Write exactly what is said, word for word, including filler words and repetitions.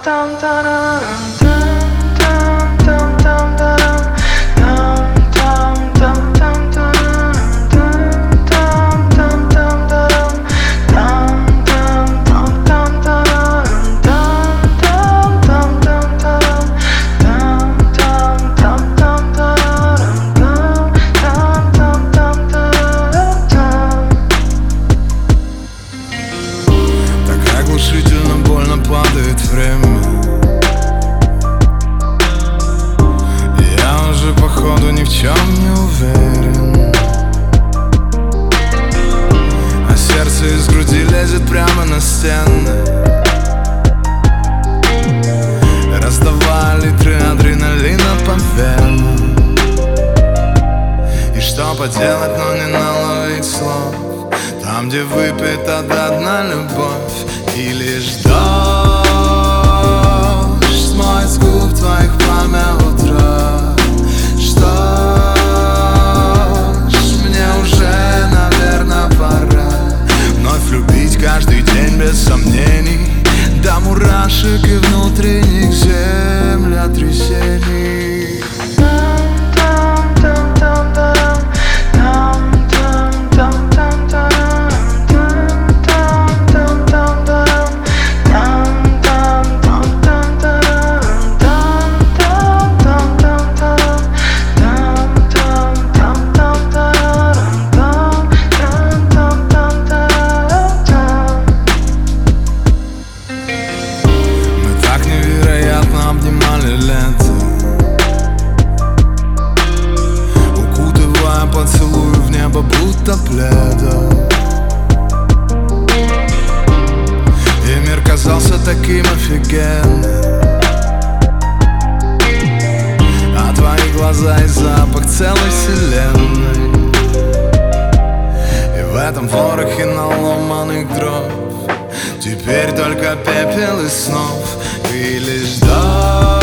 Оглушительно больно падает время. Я уже походу ни в чем не уверен, а сердце из груди лезет прямо на стены, раздавая литры адреналина по венам. И что поделать, но не наловить слов там, где выпита до дна любовь. И лишь дождь смоет с губ твоих пламя утра. Что ж, мне уже, наверное, пора вновь любить каждый день без сомнений, до мурашек и внутренних землетрясений. Обнимали лето, укутывая поцелуй в небо будто пледом. И мир казался таким офигенным, а твои глаза и запах целой вселенной. И в этом ворохе наломанных дров теперь только пепел и снов. И лишь дождь